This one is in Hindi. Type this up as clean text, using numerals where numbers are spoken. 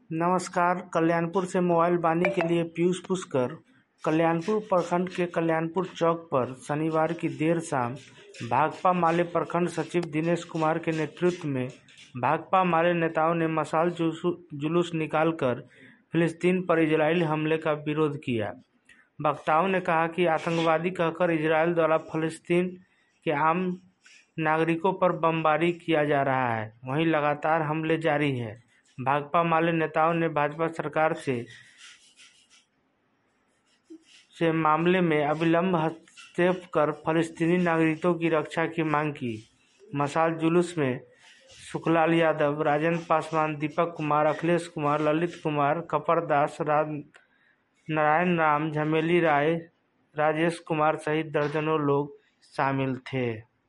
नमस्कार। कल्याणपुर से मोबाइल बानी के लिए पीयूष पुष्कर। कल्याणपुर प्रखंड के कल्याणपुर चौक पर शनिवार की देर शाम भाकपा माले प्रखंड सचिव दिनेश कुमार के नेतृत्व में भाकपा माले नेताओं ने मशाल जुलूस निकालकर फिलिस्तीन पर इजरायली हमले का विरोध किया। वक्ताओं ने कहा कि आतंकवादी कहकर इजरायल द्वारा फिलिस्तीन के आम नागरिकों पर बमबारी किया जा रहा है, वहीं लगातार हमले जारी है। भाकपा माले नेताओं ने भाजपा सरकार से मामले में अविलंब हस्तक्षेप कर फलस्तीनी नागरिकों की रक्षा की मांग की। मशाल जुलूस में सुखलाल यादव, राजेंद्र पासवान, दीपक कुमार, अखिलेश कुमार, ललित कुमार, कपर दास, नारायण राम, झमेली राय, राजेश कुमार सहित दर्जनों लोग शामिल थे।